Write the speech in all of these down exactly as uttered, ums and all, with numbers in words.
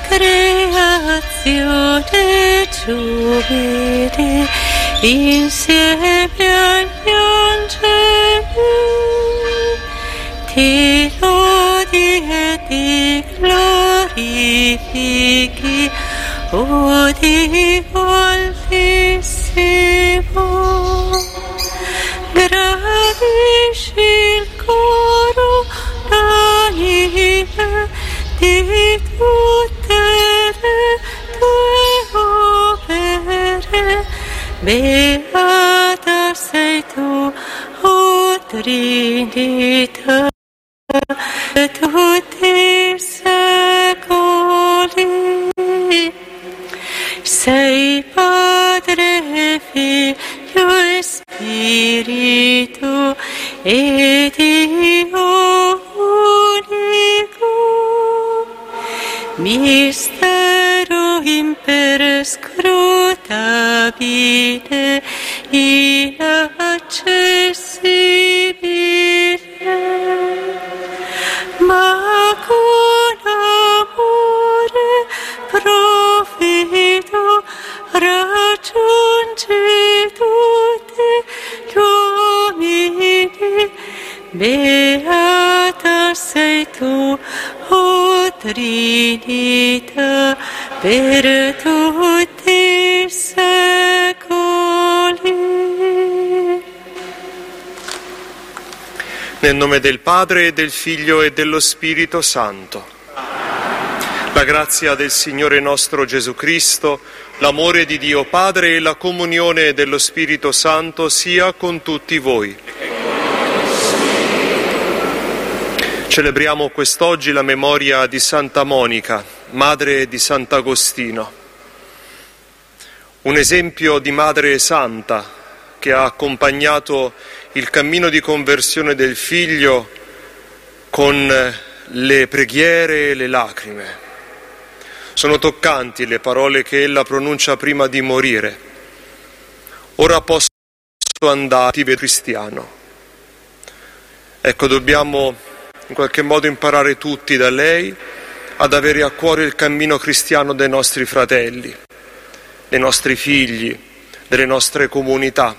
creazione giubili insieme agli angeli, ti lodi e ti glorifichi, o Dio altissimo. Gradisci il coro d'anime di tutte le tue opere, beata sei tu, o Trinità, tutti i secoli. Sei Padre, Figlio e Spirito, e Dio unico, mistero imperscrutabile, inaccessibile, ma con amore profido raggiungi tutti gli uomini. Beata sei tu, o Trinità, per tutti i secoli. Nel nome del Padre, e del Figlio, e dello Spirito Santo. La grazia del Signore nostro Gesù Cristo, l'amore di Dio Padre e la comunione dello Spirito Santo sia con tutti voi. Celebriamo quest'oggi la memoria di Santa Monica, madre di Sant'Agostino. Un esempio di madre santa che ha accompagnato il cammino di conversione del figlio con le preghiere e le lacrime. Sono toccanti le parole che ella pronuncia prima di morire. Ora posso andare, cristiano. Ecco, dobbiamo in qualche modo imparare tutti da lei ad avere a cuore il cammino cristiano dei nostri fratelli, dei nostri figli, delle nostre comunità.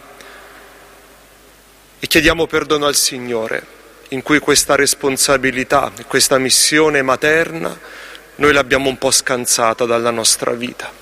E chiediamo perdono al Signore, in cui questa responsabilità, questa missione materna, noi l'abbiamo un po' scansata dalla nostra vita.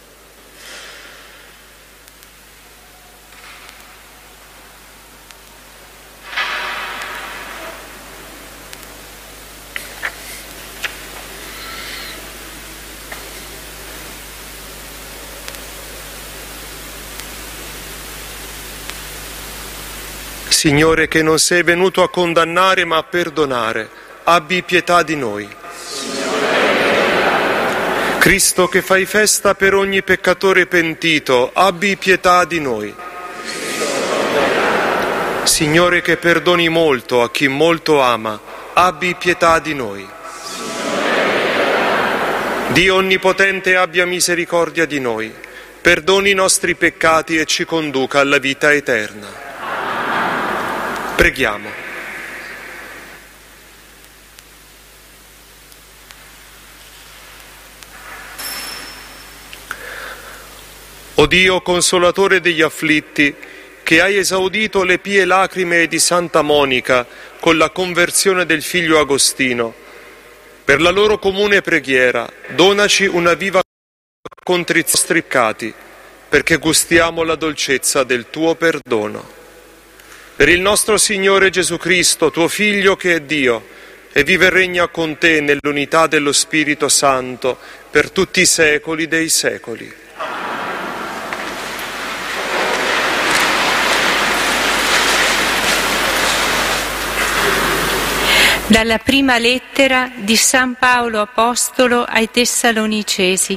Signore, che non sei venuto a condannare ma a perdonare, abbi pietà di noi. Cristo, che fai festa per ogni peccatore pentito, abbi pietà di noi. Signore, che perdoni molto a chi molto ama, abbi pietà di noi. Dio Onnipotente abbia misericordia di noi, perdoni i nostri peccati e ci conduca alla vita eterna. Preghiamo. O Dio, consolatore degli afflitti, che hai esaudito le pie lacrime di Santa Monica con la conversione del figlio Agostino, per la loro comune preghiera, donaci una viva contrizione ai nostri peccati, perché gustiamo la dolcezza del tuo perdono. Per il nostro Signore Gesù Cristo, tuo Figlio che è Dio, e vive e regna con te nell'unità dello Spirito Santo per tutti i secoli dei secoli. Dalla prima lettera di San Paolo Apostolo ai Tessalonicesi.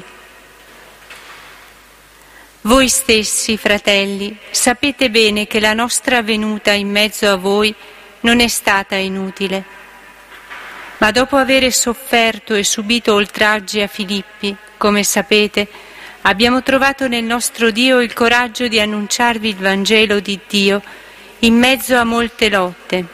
Voi stessi, fratelli, sapete bene che la nostra venuta in mezzo a voi non è stata inutile. Ma dopo avere sofferto e subito oltraggi a Filippi, come sapete, abbiamo trovato nel nostro Dio il coraggio di annunciarvi il Vangelo di Dio in mezzo a molte lotte.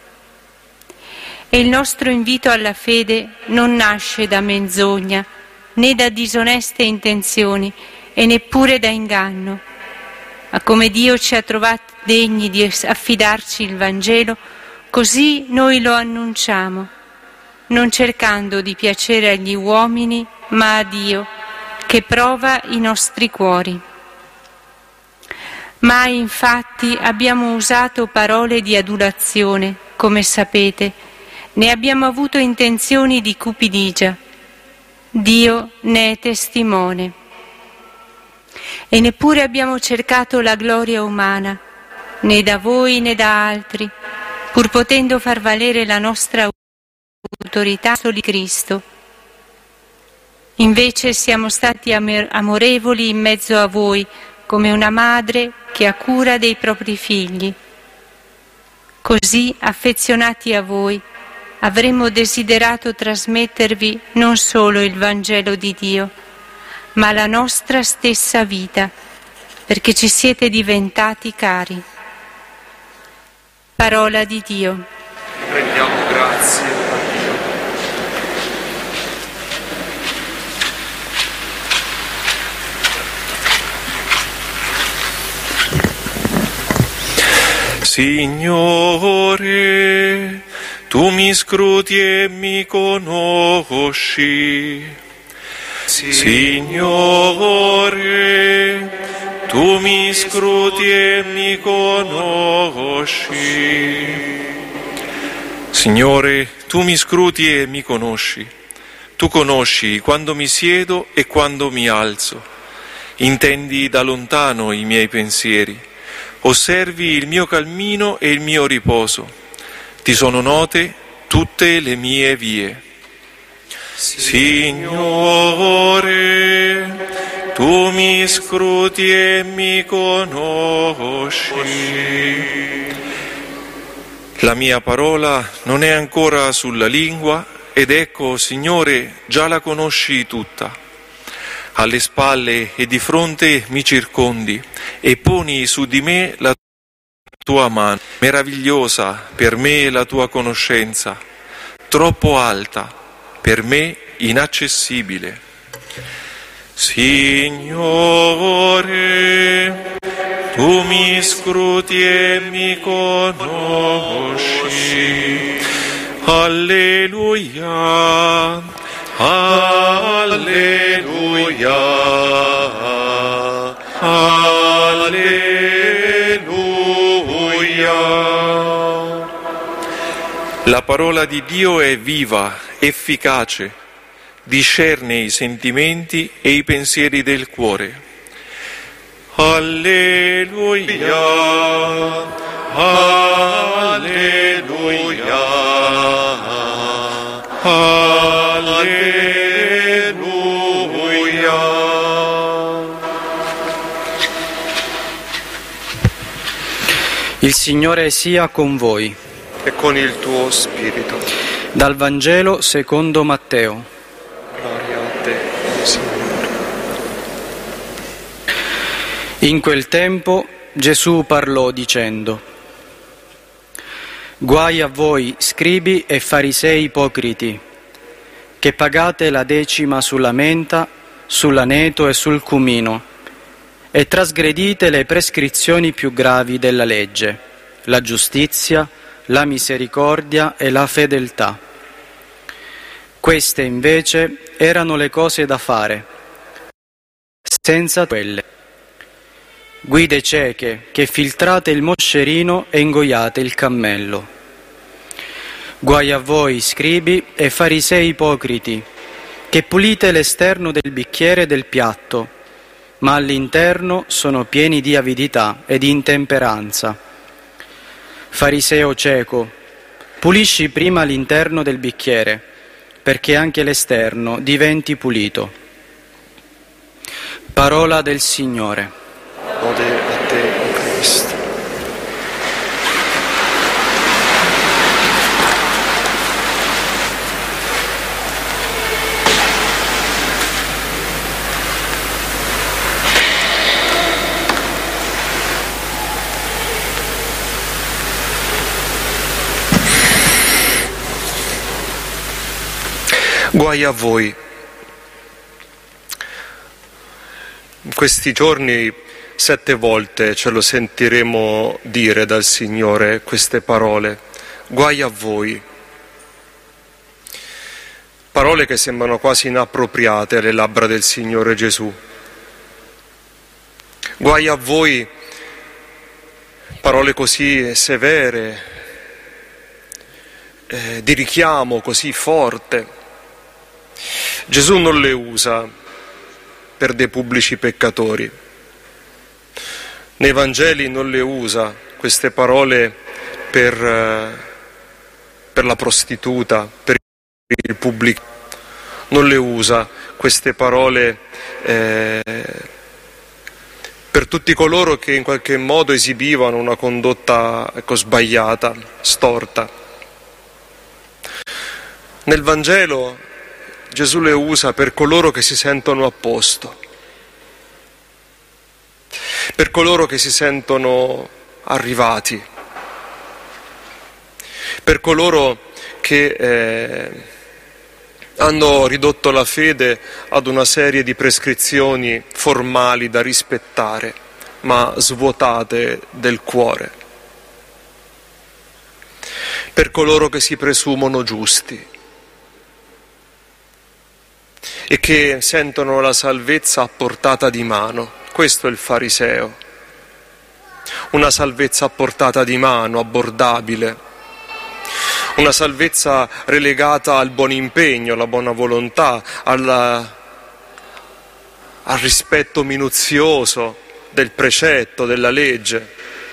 E il nostro invito alla fede non nasce da menzogna, né da disoneste intenzioni e neppure da inganno. Ma come Dio ci ha trovati degni di affidarci il Vangelo, così noi lo annunciamo, non cercando di piacere agli uomini, ma a Dio, che prova i nostri cuori. Mai infatti abbiamo usato parole di adulazione, come sapete, né abbiamo avuto intenzioni di cupidigia. Dio ne è testimone. E neppure abbiamo cercato la gloria umana, né da voi né da altri, pur potendo far valere la nostra autorità solo Cristo. Invece siamo stati amorevoli in mezzo a voi, come una madre che ha cura dei propri figli. Così, affezionati a voi, avremmo desiderato trasmettervi non solo il Vangelo di Dio, ma la nostra stessa vita, perché ci siete diventati cari. Parola di Dio. Rendiamo grazie a Dio. Signore, tu mi scruti e mi conosci. Signore, tu mi scruti e mi conosci. Signore, tu mi scruti e mi conosci. Tu conosci quando mi siedo e quando mi alzo. Intendi da lontano i miei pensieri. Osservi il mio cammino e il mio riposo. Ti sono note tutte le mie vie. Signore, tu mi scruti e mi conosci. La mia parola non è ancora sulla lingua ed ecco, Signore, già la conosci tutta. Alle spalle e di fronte mi circondi e poni su di me la tua mano. Meravigliosa per me la tua conoscenza, troppo alta, per me inaccessibile. Signore, tu mi scruti e mi conosci. Alleluia. Alleluia, alleluia. La parola di Dio è viva, efficace, discerne i sentimenti e i pensieri del cuore. Alleluia, alleluia, alleluia. Il Signore sia con voi. E con il tuo spirito. Dal Vangelo secondo Matteo. Gloria a te, Signore. In quel tempo Gesù parlò dicendo: Guai a voi, scribi e farisei ipocriti, che pagate la decima sulla menta, sull'aneto e sul cumino, e trasgredite le prescrizioni più gravi della legge, la giustizia, la misericordia e la fedeltà. Queste invece erano le cose da fare, senza quelle. Guide cieche che filtrate il moscerino e ingoiate il cammello. Guai a voi, scribi e farisei ipocriti, che pulite l'esterno del bicchiere e del piatto, ma all'interno sono pieni di avidità e di intemperanza. Fariseo cieco, pulisci prima l'interno del bicchiere, perché anche l'esterno diventi pulito. Parola del Signore. Lode a te, o Cristo. Guai a voi, questi giorni sette volte ce lo sentiremo dire dal Signore queste parole. Guai a voi. Parole che sembrano quasi inappropriate alle labbra del Signore Gesù. Guai a voi, parole così severe, eh, di richiamo così forte. Gesù non le usa per dei pubblici peccatori. Nei Vangeli non le usa queste parole per, eh, per la prostituta, per il pubblico. Non le usa queste parole eh, per tutti coloro che in qualche modo esibivano una condotta ecco, sbagliata, storta. Nel Vangelo Gesù le usa per coloro che si sentono a posto, per coloro che si sentono arrivati, per coloro che eh, hanno ridotto la fede ad una serie di prescrizioni formali da rispettare, ma svuotate del cuore, per coloro che si presumono giusti e che sentono la salvezza a portata di mano. Questo è il fariseo, una salvezza a portata di mano, abbordabile, una salvezza relegata al buon impegno, alla buona volontà, alla, al rispetto minuzioso del precetto, della legge,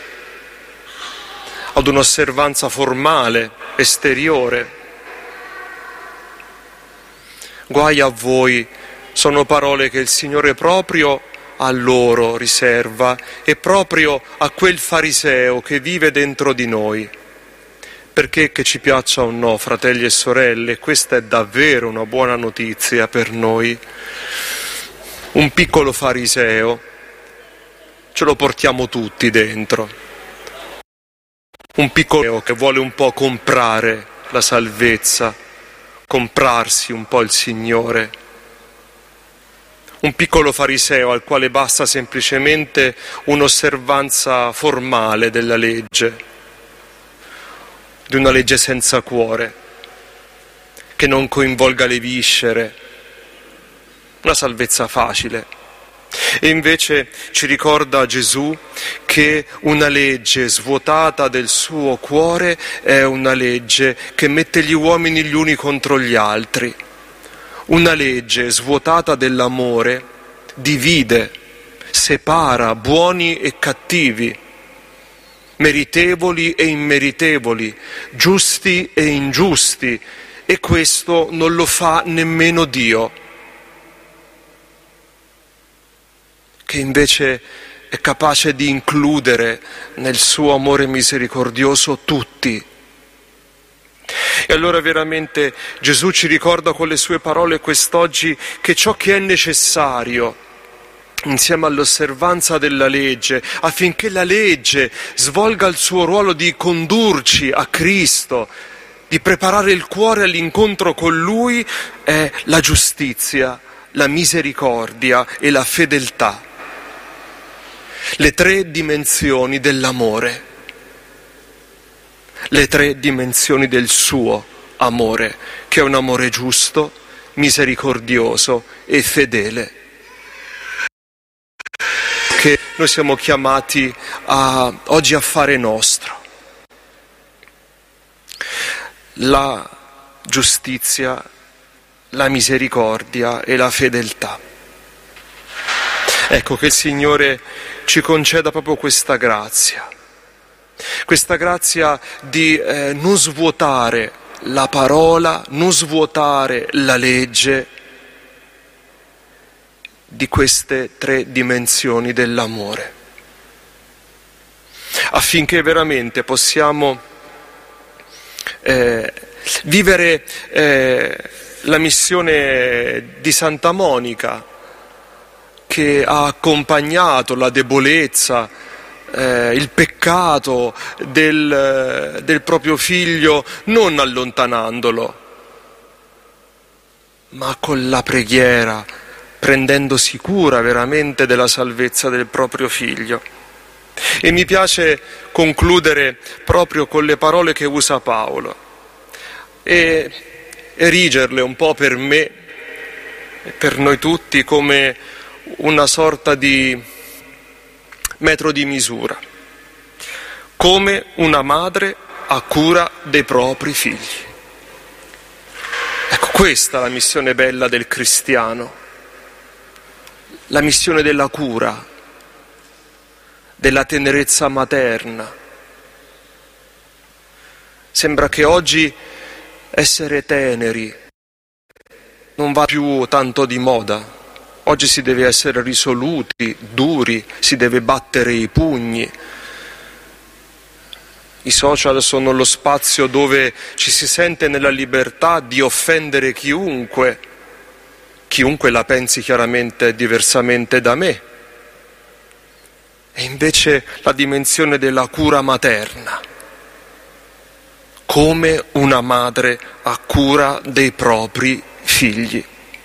ad un'osservanza formale, esteriore. Guai a voi, sono parole che il Signore proprio a loro riserva e proprio a quel fariseo che vive dentro di noi. Perché che ci piaccia o no, fratelli e sorelle, questa è davvero una buona notizia per noi. Un piccolo fariseo ce lo portiamo tutti dentro. Un piccolo che vuole un po' comprare la salvezza, comprarsi un po' il Signore. Un piccolo fariseo al quale basta semplicemente un'osservanza formale della legge, di una legge senza cuore, che non coinvolga le viscere, una salvezza facile. E invece ci ricorda Gesù che una legge svuotata del suo cuore è una legge che mette gli uomini gli uni contro gli altri. Una legge svuotata dell'amore divide, separa buoni e cattivi, meritevoli e immeritevoli, giusti e ingiusti, e questo non lo fa nemmeno Dio, che invece è capace di includere nel suo amore misericordioso tutti. E allora veramente Gesù ci ricorda con le sue parole quest'oggi che ciò che è necessario insieme all'osservanza della legge, affinché la legge svolga il suo ruolo di condurci a Cristo, di preparare il cuore all'incontro con Lui, è la giustizia, la misericordia e la fedeltà. Le tre dimensioni dell'amore, le tre dimensioni del suo amore, che è un amore giusto, misericordioso e fedele, che noi siamo chiamati a, oggi a fare nostro. La giustizia, la misericordia e la fedeltà. Ecco, che il Signore ci conceda proprio questa grazia, questa grazia di eh, non svuotare la parola, non svuotare la legge di queste tre dimensioni dell'amore, affinché veramente possiamo eh, vivere eh, la missione di Santa Monica, che ha accompagnato la debolezza, eh, il peccato del, del proprio figlio, non allontanandolo, ma con la preghiera, prendendosi cura veramente della salvezza del proprio figlio. E mi piace concludere proprio con le parole che usa Paolo e erigerle un po' per me e per noi tutti come una sorta di metro di misura, come una madre ha cura dei propri figli. Ecco, questa è la missione bella del cristiano, la missione della cura, della tenerezza materna. Sembra che oggi essere teneri non va più tanto di moda. Oggi si deve essere risoluti, duri, si deve battere i pugni. I social sono lo spazio dove ci si sente nella libertà di offendere chiunque, chiunque la pensi chiaramente diversamente da me. E invece la dimensione della cura materna, come una madre ha cura dei propri figli.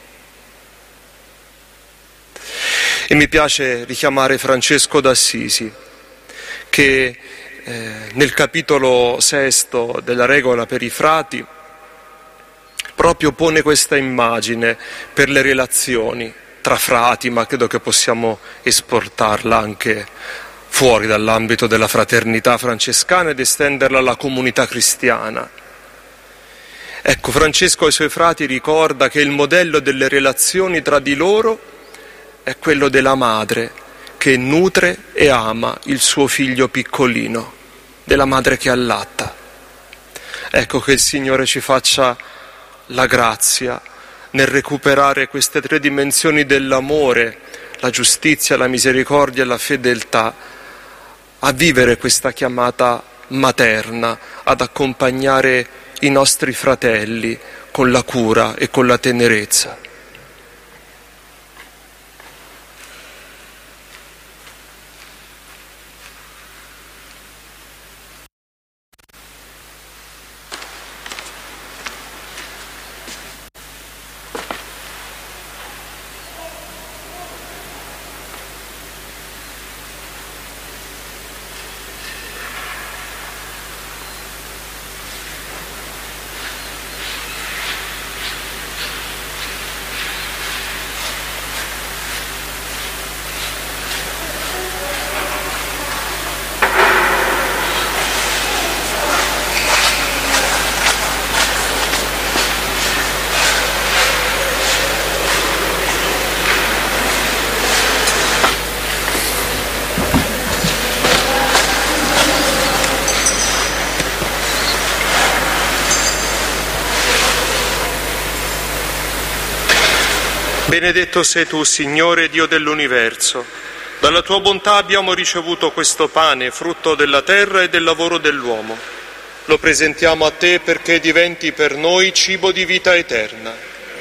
E mi piace richiamare Francesco d'Assisi, che eh, nel capitolo sesto della regola per i frati proprio pone questa immagine per le relazioni tra frati, ma credo che possiamo esportarla anche fuori dall'ambito della fraternità francescana ed estenderla alla comunità cristiana. Ecco, Francesco ai suoi frati ricorda che il modello delle relazioni tra di loro è quello della madre che nutre e ama il suo figlio piccolino, della madre che allatta. Ecco, che il Signore ci faccia la grazia nel recuperare queste tre dimensioni dell'amore, la giustizia, la misericordia e la fedeltà, a vivere questa chiamata materna, ad accompagnare i nostri fratelli con la cura e con la tenerezza. Benedetto sei tu, Signore, Dio dell'universo. Dalla tua bontà abbiamo ricevuto questo pane, frutto della terra e del lavoro dell'uomo. Lo presentiamo a te perché diventi per noi cibo di vita eterna.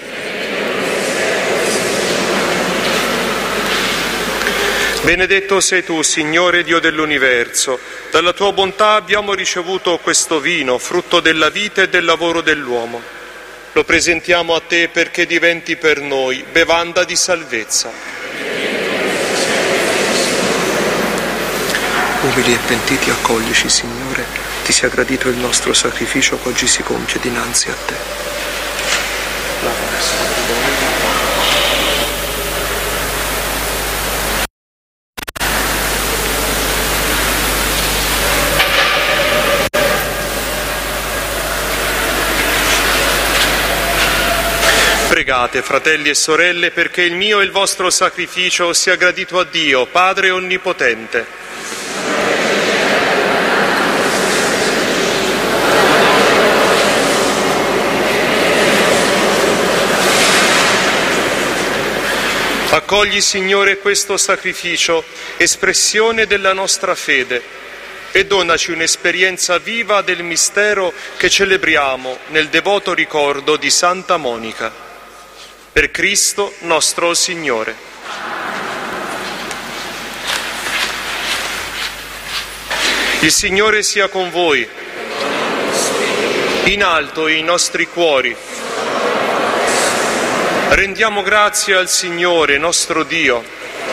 Benedetto sei tu, Signore, Dio dell'universo. Dalla tua bontà abbiamo ricevuto questo vino, frutto della vita e del lavoro dell'uomo. Lo presentiamo a te perché diventi per noi bevanda di salvezza. Umili e pentiti accoglici, Signore, ti sia gradito il nostro sacrificio che oggi si compie dinanzi a te. Pregate, fratelli e sorelle, perché il mio e il vostro sacrificio sia gradito a Dio, Padre Onnipotente. Accogli, Signore, questo sacrificio, espressione della nostra fede, e donaci un'esperienza viva del mistero che celebriamo nel devoto ricordo di Santa Monica. Per Cristo nostro Signore. Il Signore sia con voi. In alto i nostri cuori. Rendiamo grazie al Signore, nostro Dio.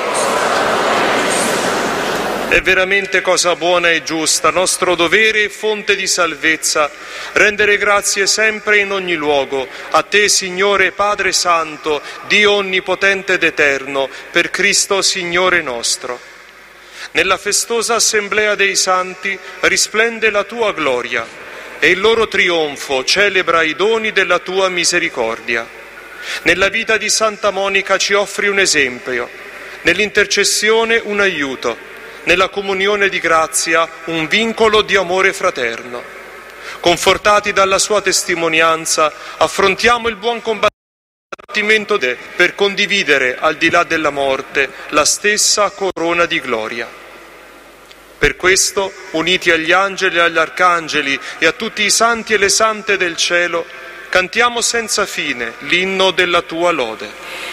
È veramente cosa buona e giusta, nostro dovere e fonte di salvezza, rendere grazie sempre e in ogni luogo, a Te, Signore Padre Santo, Dio Onnipotente ed Eterno, per Cristo Signore nostro. Nella festosa assemblea dei santi risplende la Tua gloria e il loro trionfo celebra i doni della Tua misericordia. Nella vita di Santa Monica ci offri un esempio, nell'intercessione un aiuto, nella comunione di grazia un vincolo di amore fraterno. Confortati dalla sua testimonianza, affrontiamo il buon combattimento per condividere, al di là della morte, la stessa corona di gloria. Per questo, uniti agli angeli e agli arcangeli e a tutti i santi e le sante del cielo, cantiamo senza fine l'inno della Tua lode.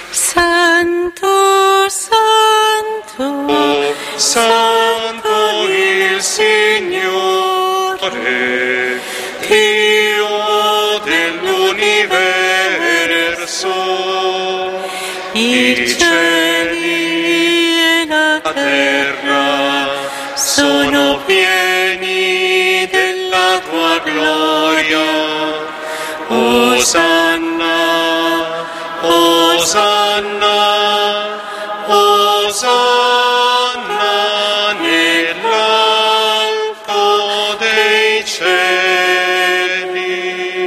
Santo, Santo, oh, Santo il Signore, Dio dell'universo, i cieli e la terra sono pieni della Tua gloria. Osanna, Osanna, Osanna nell'alto dei cieli.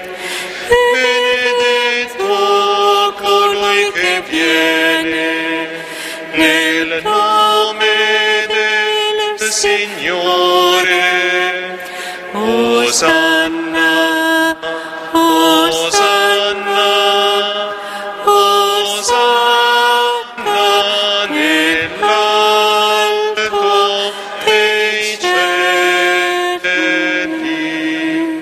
Benedetto colui che viene nel nome del Signore. Osanna, Osanna, Osanna nell'alto dei cieli.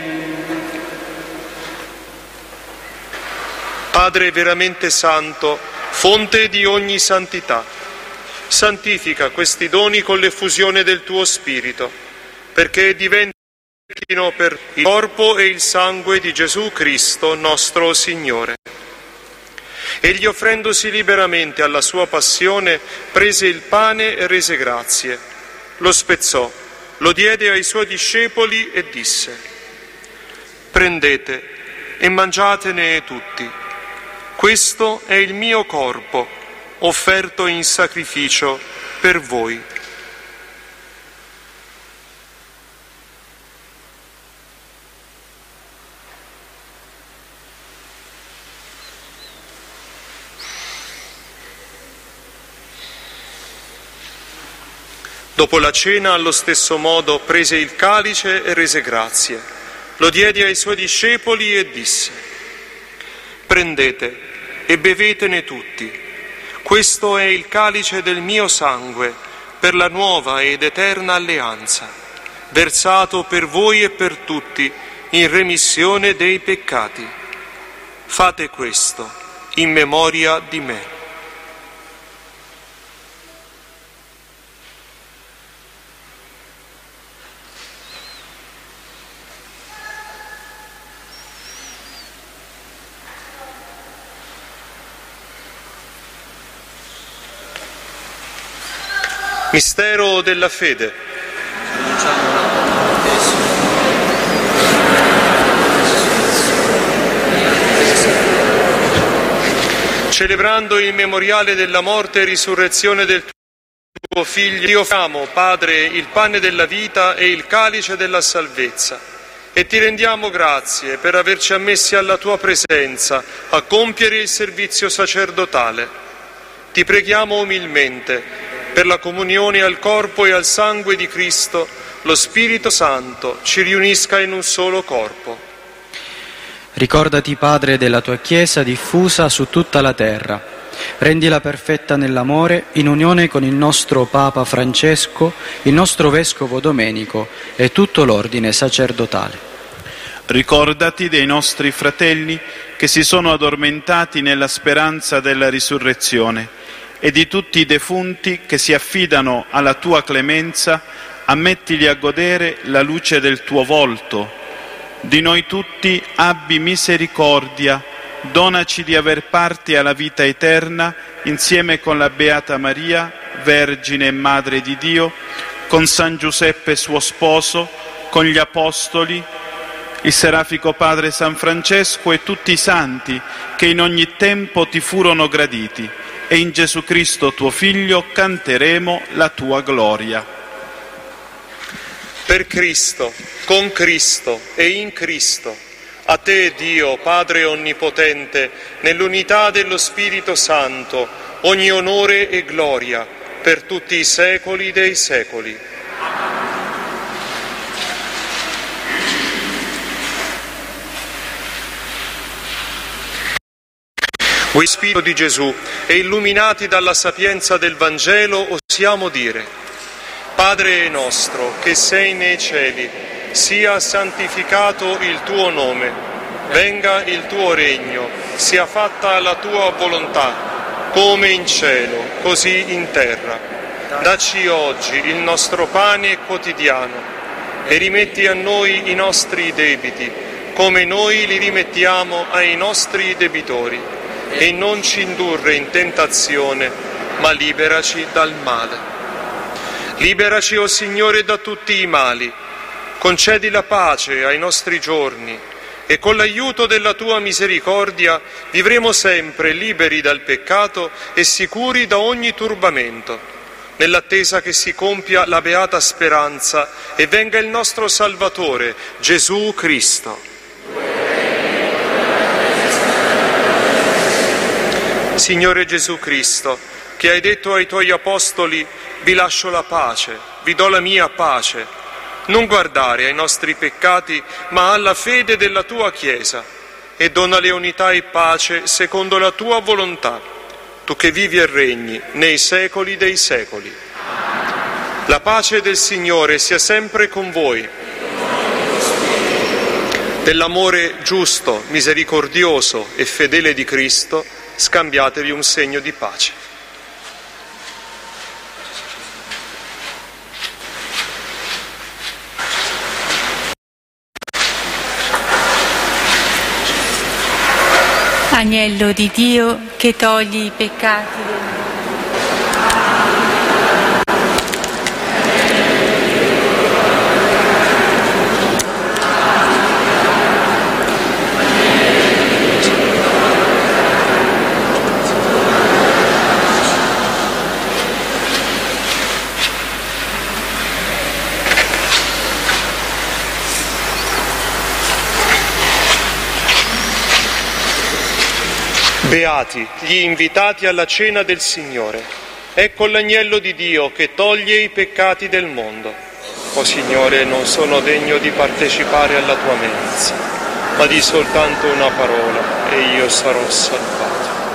Padre veramente santo, fonte di ogni santità, santifica questi doni con l'effusione del Tuo Spirito, perché diventino per il corpo e il sangue di Gesù Cristo, nostro Signore. Egli, offrendosi liberamente alla sua passione, prese il pane e rese grazie, lo spezzò, lo diede ai suoi discepoli e disse: prendete e mangiatene tutti. Questo è il mio corpo, offerto in sacrificio per voi. Dopo la cena, allo stesso modo, prese il calice e rese grazie. Lo diede ai suoi discepoli e disse: prendete e bevetene tutti. Questo è il calice del mio sangue, per la nuova ed eterna alleanza, versato per voi e per tutti in remissione dei peccati. Fate questo in memoria di me. Mistero della fede. Celebrando il memoriale della morte e risurrezione del Tuo Figlio, ti offriamo, Padre, il pane della vita e il calice della salvezza, e ti rendiamo grazie per averci ammessi alla Tua presenza a compiere il servizio sacerdotale. Ti preghiamo umilmente per la comunione al corpo e al sangue di Cristo, lo Spirito Santo ci riunisca in un solo corpo. Ricordati, Padre, della Tua Chiesa diffusa su tutta la terra. Rendila perfetta nell'amore, in unione con il nostro Papa Francesco, il nostro Vescovo Domenico e tutto l'ordine sacerdotale. Ricordati dei nostri fratelli che si sono addormentati nella speranza della risurrezione, e di tutti i defunti che si affidano alla Tua clemenza, ammettili a godere la luce del Tuo volto. Di noi tutti abbi misericordia, donaci di aver parte alla vita eterna insieme con la Beata Maria, Vergine e Madre di Dio, con San Giuseppe suo sposo, con gli Apostoli, il Serafico Padre San Francesco e tutti i santi che in ogni tempo ti furono graditi, e in Gesù Cristo tuo Figlio canteremo la tua gloria. Per Cristo, con Cristo e in Cristo, a te Dio, Padre Onnipotente, nell'unità dello Spirito Santo, ogni onore e gloria per tutti i secoli dei secoli. Voi Spirito di Gesù e illuminati dalla sapienza del Vangelo osiamo dire: Padre nostro che sei nei cieli, sia santificato il tuo nome, venga il tuo regno, sia fatta la tua volontà, come in cielo, così in terra. Dacci oggi il nostro pane quotidiano e rimetti a noi i nostri debiti, come noi li rimettiamo ai nostri debitori. E non ci indurre in tentazione, ma liberaci dal male. Liberaci, o Signore, da tutti i mali, concedi la pace ai nostri giorni e con l'aiuto della Tua misericordia vivremo sempre liberi dal peccato e sicuri da ogni turbamento, nell'attesa che si compia la beata speranza e venga il nostro Salvatore, Gesù Cristo. Signore Gesù Cristo, che hai detto ai Tuoi Apostoli: vi lascio la pace, vi do la mia pace, non guardare ai nostri peccati, ma alla fede della Tua Chiesa, e donale unità e pace secondo la Tua volontà, Tu che vivi e regni nei secoli dei secoli. La pace del Signore sia sempre con voi. Dell'amore giusto, misericordioso e fedele di Cristo, scambiatevi un segno di pace. Agnello di Dio che togli i peccati del mondo. Beati gli invitati alla cena del Signore. Ecco l'agnello di Dio che toglie i peccati del mondo. O Signore, non sono degno di partecipare alla Tua mensa, ma di soltanto una parola e io sarò salvato.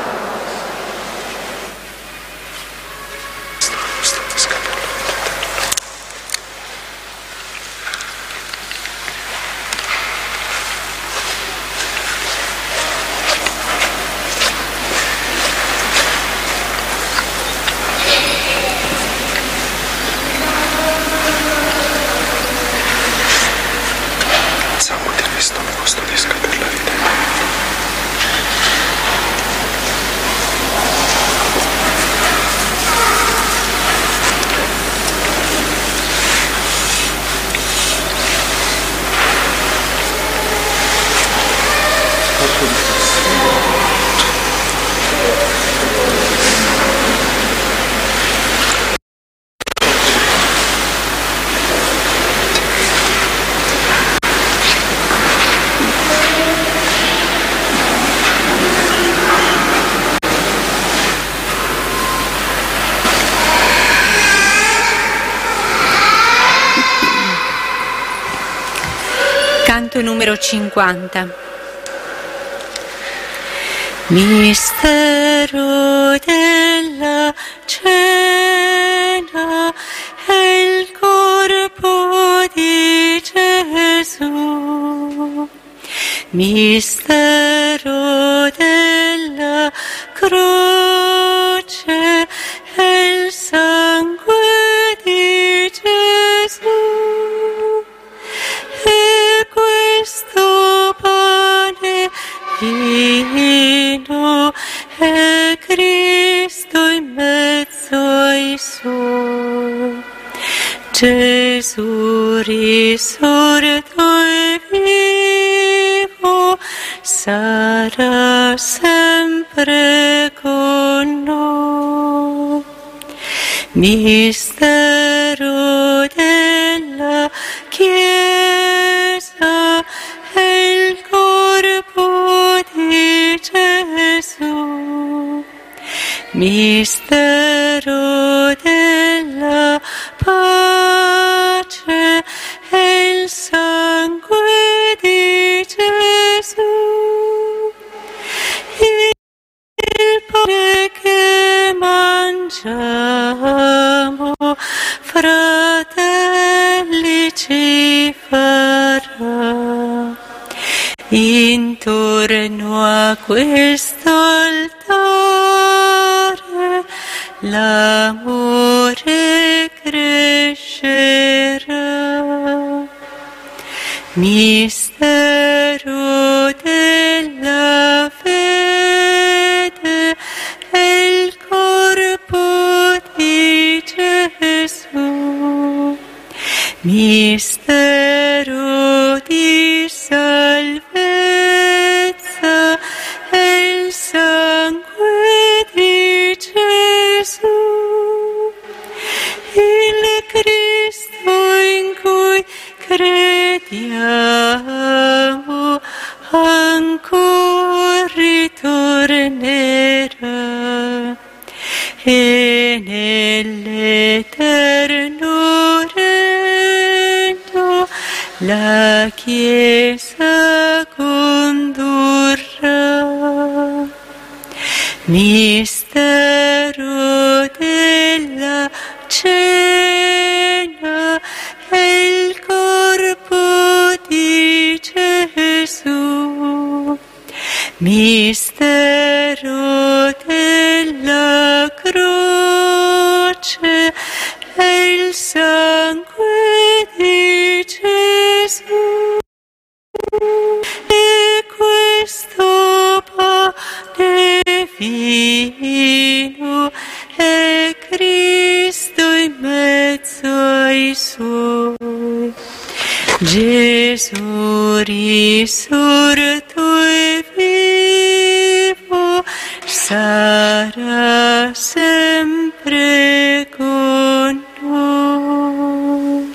Canto numero cinquanta. Mistero della cena è il corpo di Gesù. Mistero della croce è il sangue di Gesù. E questo pane vivo Gesù risorto e vivo, sarà sempre con noi. Mistero della Chiesa è il corpo di Gesù. Mistero della pace è il sangue di Gesù. Il pane che mangiamo, fratelli, ci farà intorno a questo altare l'amore crescerà. Mistero della fede è il corpo di Gesù. Mistero di salvezza è il sangue di Gesù. Il Cristo in cui crediamo ancora ritornerà e nell'eterno regno la Chiesa condurrà. Mistero della cena è il corpo di Gesù. Mistero della croce è il sangue di Gesù. E questo pane e vino è Cristo in mezzo ai suoi. Gesù risorto e vivo sarà sempre con noi.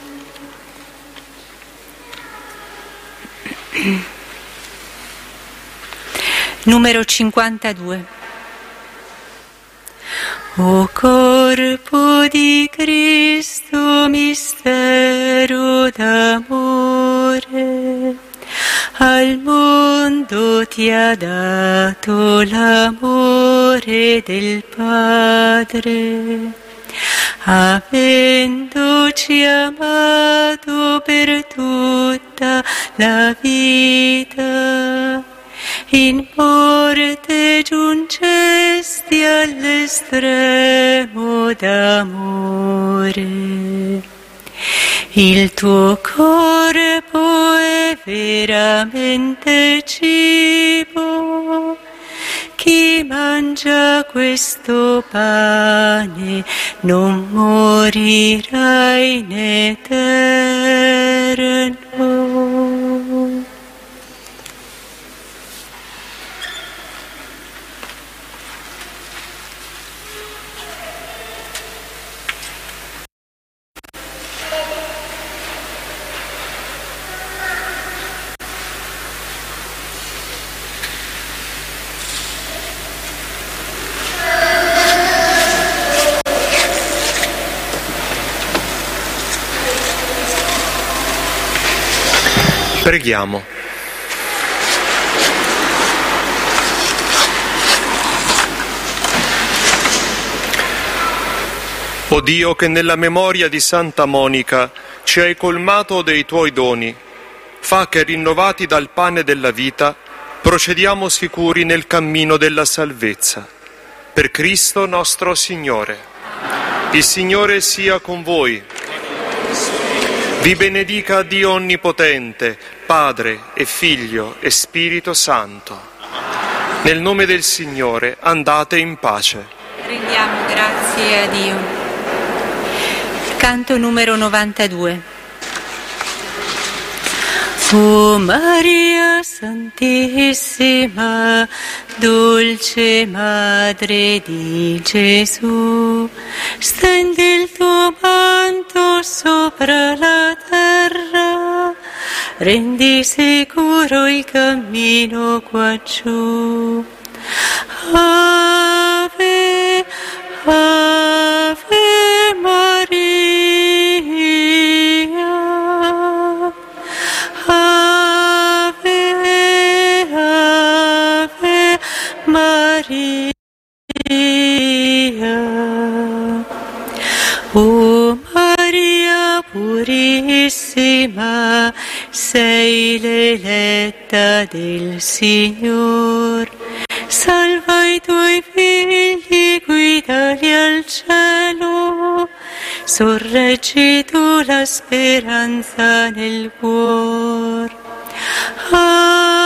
Numero cinquantadue. O corpo di Cristo, mistero d'amore, al mondo ti ha dato l'amore del Padre, avendoci amato per tutta la vita. In morte giungesti all'estremo d'amore. Il tuo corpo è veramente cibo. Chi mangia questo pane non morirà in eterno. Preghiamo. O Dio, che nella memoria di Santa Monica ci hai colmato dei tuoi doni, fa che, rinnovati dal pane della vita, procediamo sicuri nel cammino della salvezza. Per Cristo nostro Signore. Il Signore sia con voi. Vi benedica Dio Onnipotente, Padre e Figlio e Spirito Santo. Nel nome del Signore andate in pace. Rendiamo grazie a Dio. Canto numero novantadue. O Maria Santissima, dolce Madre di Gesù, stendi il tuo manto sopra la terra, rendi sicuro il cammino quaggiù. Ave, Ave Maria, Ave, Ave Maria. O Maria purissima, sei l'eletta del Signor, salva i tuoi figli, guidali al cielo, sorreggi tu la speranza nel cuore.